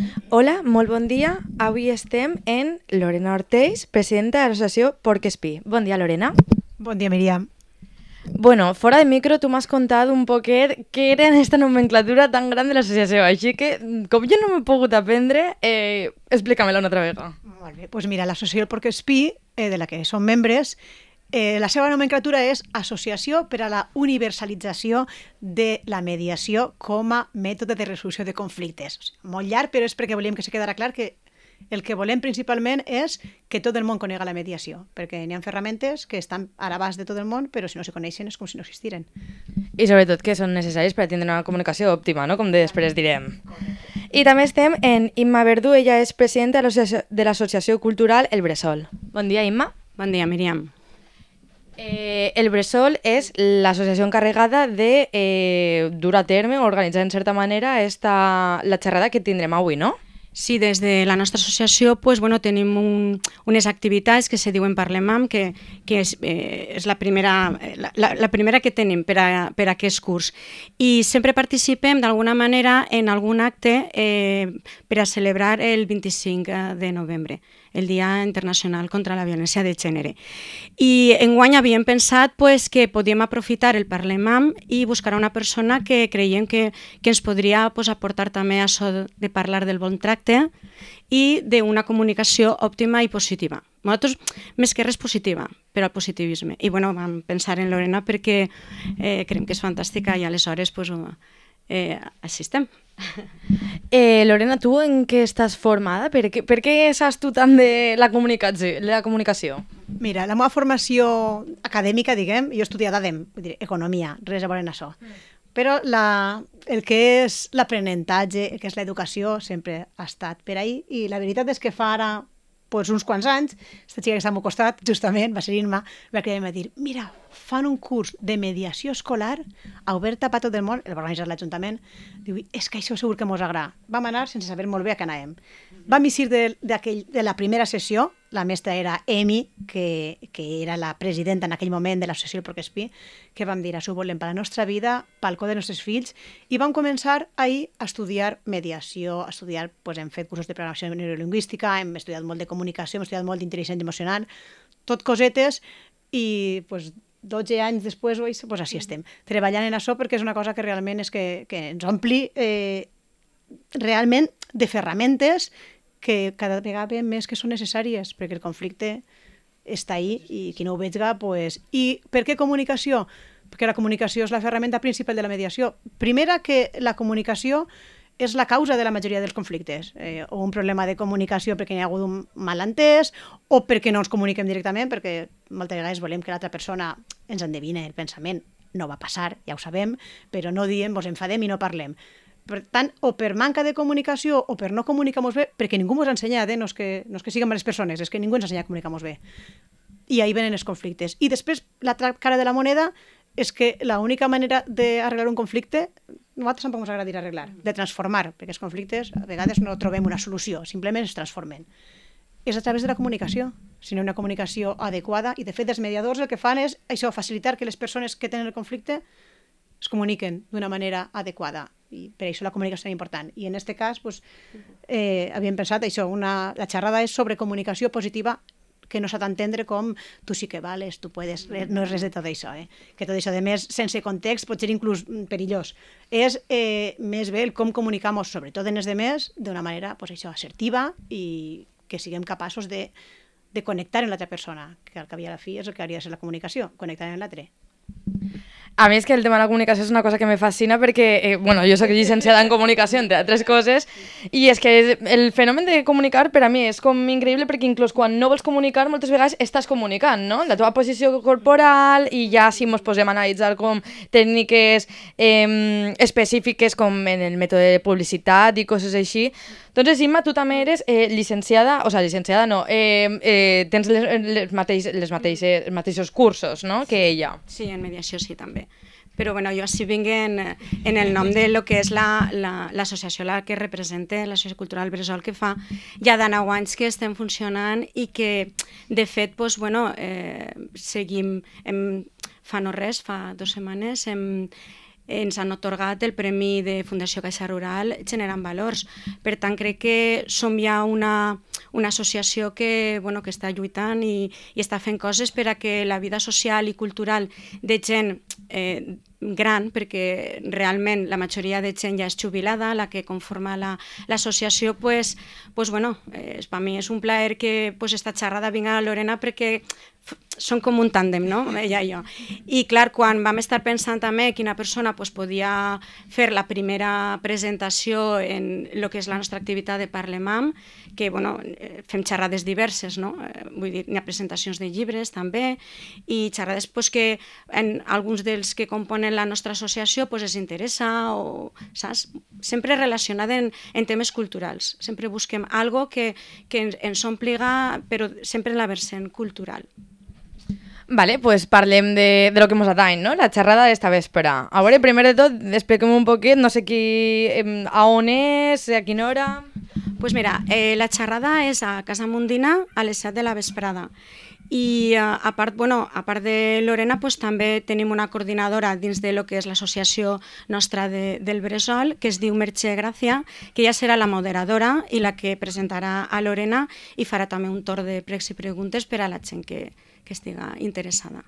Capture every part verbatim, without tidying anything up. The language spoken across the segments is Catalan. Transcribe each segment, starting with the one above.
Hola, molt bon dia. Avui estem en Lorena Ortells, presidenta de l'associació Porc-Espí. Bon dia, Lorena. Bon dia, Míriam. Bueno, fora de micro tu m'has contat un poquet què era aquesta nomenclatura tan gran de l'associació, així que, com jo no m'he pogut aprendre, eh, explica-me-la una altra vegada. Molt bé, doncs mira, l'associació Porc-Espí, eh, de la que som membres, eh, la seva nomenclatura és Associació per a la Universalització de la Mediació com a mètode de resolució de conflictes. O sigui, molt llarg, però és perquè volíem que se quedara clar que el que volem principalment és que tot el món conega la mediació, perquè n'hi ha ferramentes que estan a l'abast de tot el món, però si no se coneixen és com si no existiren. I sobretot que són necessaris per tindre una comunicació òptima, no? Com després direm. I també estem en Imma Verdú, ella és presidenta de l'Associació Cultural El Bressol. Bon dia, Imma. Bon dia, Míriam. Eh, el Bressol és l'associació encarregada de eh, dur a terme o organitzar en certa manera esta, la xerrada que tindrem avui, no? Sí, des de la nostra associació pues, bueno, tenim un, unes activitats que se diuen Parlemam, que, que és, eh, és la, primera, la, la primera que tenim per a, per a aquest curs. I sempre participem d'alguna manera en algun acte eh, per a celebrar el vint-i-cinc de novembre, el Dia Internacional contra la Violència de Gènere. I enguany havíem pensat pues, que podíem aprofitar el Parlemam i buscar una persona que creiem que, que ens podria pues, aportar també això de parlar del bon tracte i d'una comunicació òptima i positiva. Nosaltres, més que res positiva, però el positivisme. I bueno, vam pensar en Lorena perquè eh, creiem que és fantàstica i aleshores pues, eh, així estem. Eh, Lorena, tu en què estàs formada? Per què, per què saps tu tant de la comunicació? La comunicació? Mira, la meva formació acadèmica, diguem, jo he estudiat A D E M, vull dir, economia, res a veure amb això. Però la, el que és l'aprenentatge, el que és l'educació, sempre ha estat per ahí, i la veritat és que fa ara pues, uns quants anys, aquesta xica que està al meu costat, justament, va ser Irma, va cridar i va dir, mira, fan un curs de mediació escolar oberta per tot el món, el va organitzar l'Ajuntament, diu, és que això segur que mos agrada. Vam anar sense saber molt bé a què anàvem. Vam eixir de, de, de la primera sessió, la mestra era Emi, que, que era la presidenta en aquell moment de l'associació del Porc-Espí, que vam dir, això ho volem per la nostra vida, pel cos dels nostres fills, i vam començar ahir a estudiar mediació, a estudiar, doncs, hem fet cursos de programació neurolingüística, hem estudiat molt de comunicació, hem estudiat molt d'intel·ligència emocional, tot cosetes, i doncs, dotze anys després, doncs, així estem, treballant en això perquè és una cosa que realment és que, que ens ompli eh, realment de ferramentes que cada vegada més que són necessàries, perquè el conflicte està ahí i qui no ho veiga, pues... I per què comunicació? Perquè la comunicació és la ferramenta principal de la mediació. Primera, que la comunicació és la causa de la majoria dels conflictes, eh, o un problema de comunicació perquè hi ha hagut un malentès, o perquè no ens comuniquem directament, perquè moltes vegades volem que l'altra persona ens endevine el pensament. No va passar, ja ho sabem, però no diem, ens enfadem i no parlem. Per tant, o per manca de comunicació o per no comunicar-nos bé, perquè ningú ens ha ensenyat, eh? no, és que, no és que siguin males persones, és que ningú ens ha ensenyat a comunicar-nos bé. I ahí venen els conflictes. I després, l'altra cara de la moneda és que l'única manera d'arreglar un conflicte, nosaltres tampoc ens agrada dir arreglar, de transformar, perquè els conflictes a vegades no trobem una solució, simplement es transformen. És a través de la comunicació, si no hi ha una comunicació adequada, i de fet els mediadors el que fan és això, facilitar que les persones que tenen el conflicte es comuniquen d'una manera adequada, i per això la comunicació és tan important. I en aquest cas, pues, eh, havíem pensat això, una, la xerrada és sobre comunicació positiva, que no s'ha d'entendre com tu sí que vales, tu puedes, no és res de tot això, eh? Que tot això, de més, sense context, pot ser inclús perillós. És eh, més bé el com comunicamos, sobretot en els demés, d'una manera, pues, això, assertiva i que siguem capaços de, de connectar amb l'altra persona, que al cap i a la fi és el que hauria de ser la comunicació, connectar amb l'altre. A mi és que el tema de la comunicació és una cosa que me fascina perquè, eh, bueno, jo soc llicenciada en comunicació, entre altres coses, i és que el fenomen de comunicar per a mi és com increïble perquè inclús quan no vols comunicar moltes vegades estàs comunicant, no? La teva posició corporal, i ja si ens posem a analitzar com tècniques eh, específiques com en el mètode de publicitat i coses així. Doncs, Imma, tu també eres eh, llicenciada, o sigui, llicenciada no, eh, eh, tens les, les, mateix, les mateixes, els mateixos cursos, no?, que ella. Sí, en mediació sí, també. Però bueno, jo sí vinc en, en el nom de lo que és l'associació la, la que representa, l'Associació Cultural Bressol, que fa ja de nou anys que estem funcionant i que, de fet, pues, bueno, eh, seguim, hem, fa no res, fa dues setmanes, hem, ens han otorgat el Premi de Fundació Caixa Rural Generant Valors. Per tant, crec que som ja una, una associació que, bueno, que està lluitant i, i està fent coses per a que la vida social i cultural de gent eh, gran, perquè realment la majoria de gent ja és jubilada, la que conforma l'associació, la, pues, pues, bueno, eh, per mi és un plaer que pues, esta xerrada vinga a Lorena perquè són com un tàndem, no? Ella i jo. I clar, quan vam estar pensant també quina persona pues, podia fer la primera presentació en el que és la nostra activitat de Parlemam, que bueno, fem xerrades diverses, no? Vull dir, hi ha presentacions de llibres també, i xerrades pues, que en alguns dels que componen la nostra associació pues, els interessa, o, saps? Sempre relacionat en, en temes culturals. Sempre busquem algo que, que ens, ens ompliga, però sempre en la vessant cultural. Vale, pues parlem de, de lo que mos atany, no? La xerrada d'esta vespre. A veure, primer de tot, expliquem un poquet, no sé qui, a on és, a quina hora... Pues mira, eh, la xerrada és a Casa Mundina a les set de la vesprada. I uh, a part, bueno, a part de Lorena, pues, també tenim una coordinadora dins de lo que és l'associació nostra de, del Bressol, que es diu Merche Gràcia, que ja serà la moderadora i la que presentarà a Lorena i farà també un torn de pregs i preguntes per a la gent que, que estiga interessada.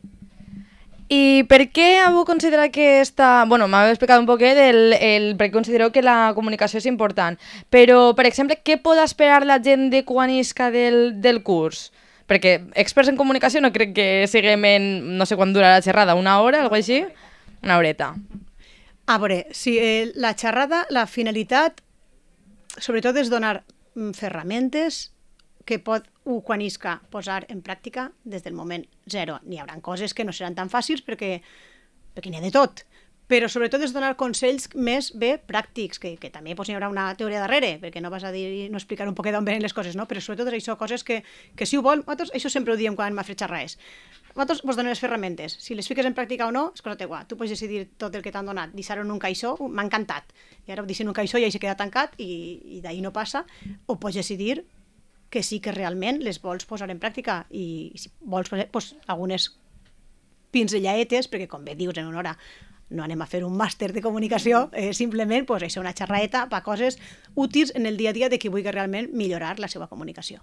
I per què heu considerat que està... Bueno, m'heu explicat un poquet el, el per què considereu que la comunicació és important, però, per exemple, què pot esperar la gent de quan isca del, del curs? Perquè experts en comunicació no crec que siguem en... No sé quan dura la xerrada, una hora, alguna cosa així? Una horeta. A veure, si eh, la xerrada, la finalitat, sobretot és donar mm, ferramentes que pot un quan isca posar en pràctica des del moment zero. N'hi haurà coses que no seran tan fàcils perquè, perquè n'hi ha de tot, però sobretot és donar consells més bé pràctics, que, que també pues, hi haurà una teoria darrere, perquè no vas a dir, no explicar un poquet d'on venen les coses, no? Però sobretot és això, coses que, que si ho vol, nosaltres això sempre ho diem quan m'ha fet xerrar és. Nosaltres vos donem les ferramentes, si les fiques en pràctica o no, és cosa teua, tu pots decidir tot el que t'han donat, deixar-ho en un caixó, m'ha encantat, i ara ho deixo en un caixó i ahí se queda tancat i, i d'ahir no passa, o pots decidir que sí que realment les vols posar en pràctica i, i si vols posar pues, algunes pinzellaetes, perquè com bé dius en una hora no anem a fer un màster de comunicació, eh, simplement pues, això, una xerraeta per coses útils en el dia a dia de qui vulgui realment millorar la seva comunicació.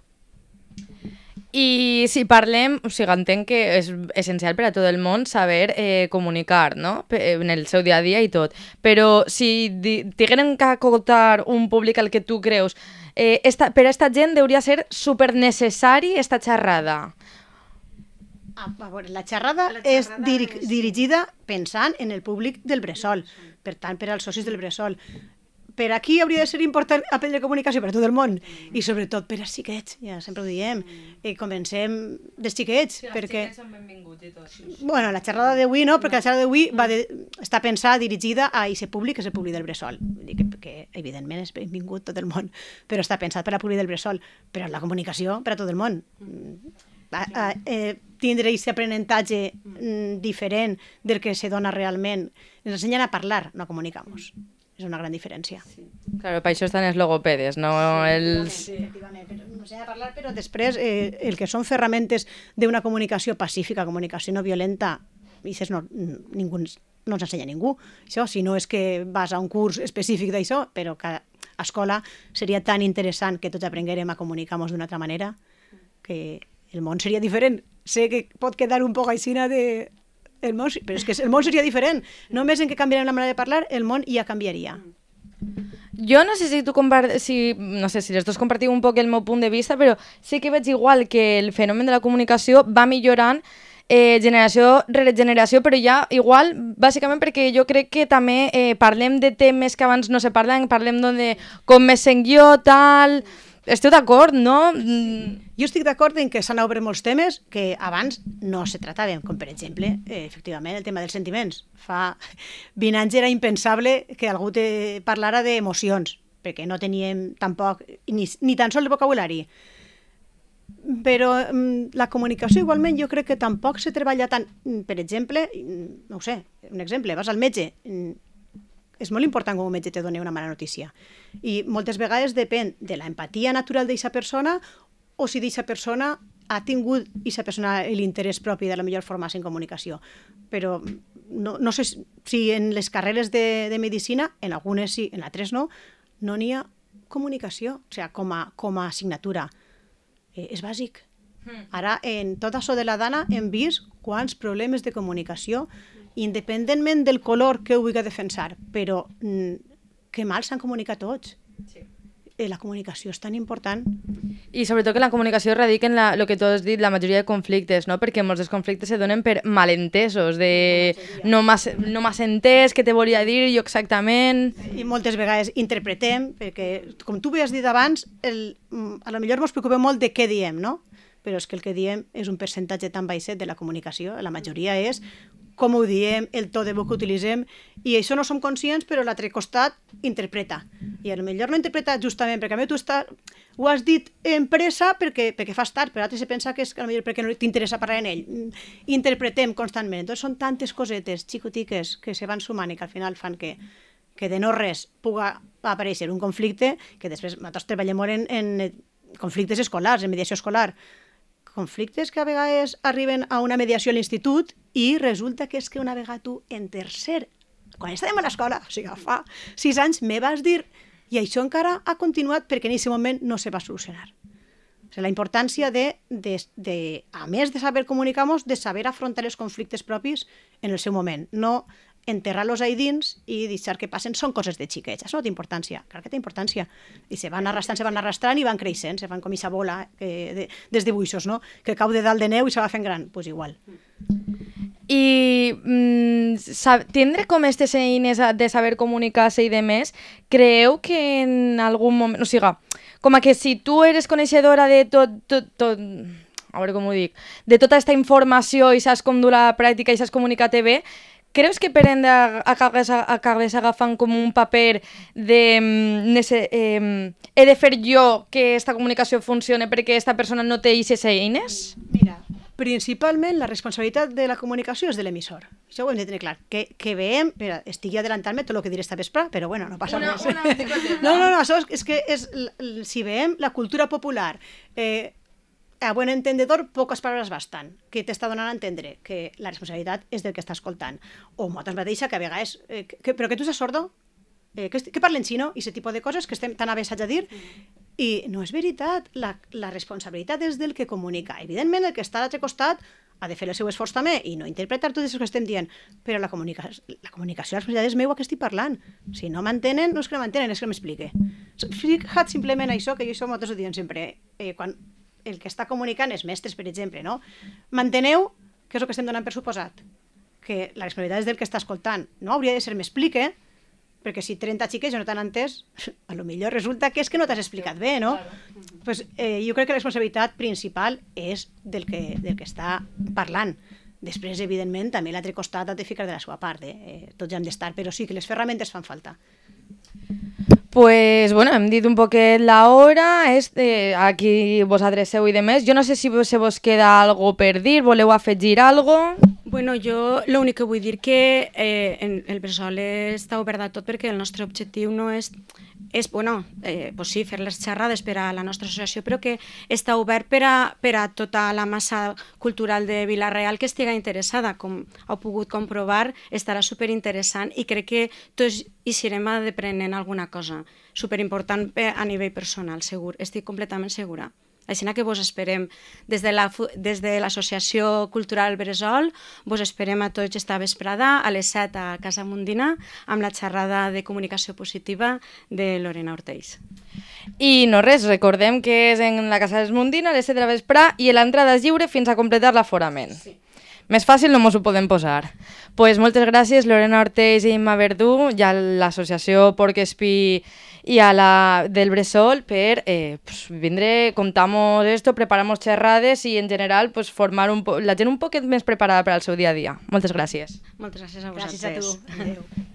I si parlem, o sigui, entenc que és essencial per a tot el món saber eh, comunicar, no? En el seu dia a dia i tot. Però si tingueren que acotar un públic al que tu creus, eh, esta, per a aquesta gent hauria ser supernecessari esta xerrada. A veure, la xerrada, la xerrada és diri és... dirigida pensant en el públic del Bressol, per tant, per als socis del Bressol. Per aquí hauria de ser important aprendre comunicació per a tot el món, i sobretot per als xiquets, ja sempre ho diem, i comencem dels xiquets, sí, perquè... Els xiquets són benvinguts i tot. Bueno, la xerrada d'avui no, perquè no. La xerrada d'avui va de... està pensada, dirigida a aquest públic, que és el públic del Bressol. Vull dir que, que evidentment és benvingut tot el món, però està pensat per al públic del Bressol, però la comunicació per a tot el món. A, a, eh, tindre aquest aprenentatge mm, diferent del que se dona realment. Ens ensenyen a parlar, no a comunicar-nos. És una gran diferència. Sí. Claro, per això estan els logopedes, no sí, els... Sí, efectivament, però no sé a parlar, però després eh, el que són ferramentes d'una comunicació pacífica, comunicació no violenta, i no, ningú, no ens ensenya ningú. Això, si no és que vas a un curs específic d'això, però que a escola seria tan interessant que tots aprenguérem a comunicar-nos d'una altra manera, que el món seria diferent. Sé que pot quedar un poc aixina de... El món, però és que el món seria diferent. Només en que canviarem la manera de parlar, el món ja canviaria. Jo no sé si tu compart... si, no sé si les dos compartiu un poc el meu punt de vista, però sí que veig igual que el fenomen de la comunicació va millorant eh, generació rere generació, però ja igual, bàsicament perquè jo crec que també eh, parlem de temes que abans no se parlen, parlem de com me sent jo, tal... Esteu d'acord, no? Jo estic d'acord en que s'han obert molts temes que abans no se trataven, com per exemple, eh, efectivament, el tema dels sentiments. Fa vint anys era impensable que algú te parlara d'emocions, perquè no teníem tampoc ni, ni tan sols el vocabulari. Però mm, la comunicació igualment jo crec que tampoc se treballa tant. Per exemple, no ho sé, un exemple, vas al metge, és molt important com un metge te doni una mala notícia. I moltes vegades depèn de l'empatia natural d'aquesta persona o si d'aquesta persona ha tingut aquesta persona l'interès propi de la millor forma en comunicació. Però no, no sé si en les carreres de, de medicina, en algunes sí, en altres no, no n'hi ha comunicació, o sigui, com a, com a assignatura. Eh, és bàsic. Ara, en tot això de la dana, hem vist quants problemes de comunicació, independentment del color que ho vulgui defensar, però mm, que mal s'han comunicat tots. Sí. Eh, la comunicació és tan important. I sobretot que la comunicació radica en la, lo que tu has dit, la majoria de conflictes, no? Perquè molts dels conflictes se donen per malentesos, de no m'has no m'has entès, què te volia dir jo exactament... I moltes vegades interpretem, perquè, com tu havies dit abans, el, a lo millor ens preocupem molt de què diem, no? Però és que el que diem és un percentatge tan baixet de la comunicació, la majoria és com ho diem, el to de veu que utilitzem, i això no som conscients, però l'altre costat interpreta. I a lo millor no interpreta justament, perquè a mi tu estàs, ho has dit en pressa perquè, perquè fas tard, però l'altre se pensa que és que a lo millor perquè no t'interessa parlar en ell. Interpretem constantment. Entonces són tantes cosetes xicotiques que se van sumant i que al final fan que, que de no res puga aparèixer un conflicte, que després nosaltres treballem molt en, en conflictes escolars, en mediació escolar, conflictes que a vegades arriben a una mediació a l'institut i resulta que és que una vegada tu en tercer, quan estàvem a l'escola, o sigui, fa sis anys, me vas dir, i això encara ha continuat perquè en aquest moment no se va solucionar. O sigui, la importància de, de, de, a més de saber comunicar-nos, de saber afrontar els conflictes propis en el seu moment, no enterrar-los ahí dins i deixar que passen, són coses de xiquets, això no té importància, clar que té importància, i se van arrastrant, se van arrastrant i van creixent, se fan com aquesta bola que, de, des de buixos, no? Que cau de dalt de neu i se va fent gran, doncs pues igual. I mm, sab, tindre com aquestes eines de saber comunicar-se i de més, creu que en algun moment, o sigui, com a que si tu eres coneixedora de tot, tot, tot a veure com ho dic, de tota aquesta informació i saps com dur la pràctica i saps comunicar-te bé, creus que per ende acabes, acabes agafant com un paper de... Nese, eh, he de fer jo que aquesta comunicació funcione perquè aquesta persona no té aquestes eines? Mira, principalment la responsabilitat de la comunicació és de l'emissor. Això ho hem de tenir clar. Que, que veiem... Mira, estigui adelantant-me tot el que diré esta vespre, però bueno, no passa una, res. Una no, no, no, això és, és que és, si veiem la cultura popular... Eh, a buen entendedor, poques paraules bastant, que t'està donant a entendre que la responsabilitat és del que està escoltant. O nosaltres mateixa, que a vegades... Eh, que, però que tu estàs sordo? Eh, que, que parlen xino? I aquest tipus de coses que estem tan avesats a dir. I no és veritat. La, la responsabilitat és del que comunica. Evidentment, el que està a l'altre costat ha de fer el seu esforç també i no interpretar tot això que estem dient. Però la, comunica la comunicació, la responsabilitat és meua que estic parlant. Si no m'entenen, no és que no m'entenen, és que m'explique. Fija't simplement això, que jo això nosaltres ho diem sempre. Eh, quan el que està comunicant és mestres, per exemple, no? M'enteneu? Què és el que estem donant per suposat? Que la responsabilitat és del que està escoltant. No hauria de ser m'explique, perquè si trenta xiques jo no t'han entès, a lo millor resulta que és que no t'has explicat bé, no? Pues, eh, jo crec que la responsabilitat principal és del que, del que està parlant. Després, evidentment, també l'altre costat ha de ficar de la seva part, eh? Eh, tots ja hem d'estar, però sí que les ferramentes fan falta. Pues bueno, hem dit un poquet la hora, este, aquí vos adreceu i demés. Jo no sé si se vos queda algo per dir, voleu afegir algo? Bueno, jo l'únic que vull dir que eh, en el Bressol està obert a tot perquè el nostre objectiu no és, és bueno, eh, pues sí, fer les xerrades per a la nostra associació, però que està obert per a, per a tota la massa cultural de Vila-real que estiga interessada. Com heu pogut comprovar, estarà superinteressant i crec que tots hi serem aprenent alguna cosa superimportant a nivell personal, segur, estic completament segura. Així que vos esperem des de la, des de l'Associació Cultural Bressol, vos esperem a tots esta vesprada a les set a Casa Mundina amb la xerrada de comunicació positiva de Lorena Ortells. I no res, recordem que és en la Casa Mundina a les set de la vesprada i l'entrada és lliure fins a completar l'aforament. Sí. Més fàcil no mos ho podem posar. Pues moltes gràcies, Lorena Ortells i Imma Verdú, i a l'associació Porc Espí i a la del Bressol per eh, pues, vindre, contamos esto, preparamos xerrades i en general pues, formar un po la gent un poquet més preparada per al seu dia a dia. Moltes gràcies. Moltes gràcies a vosaltres. Gràcies a tu. Adéu.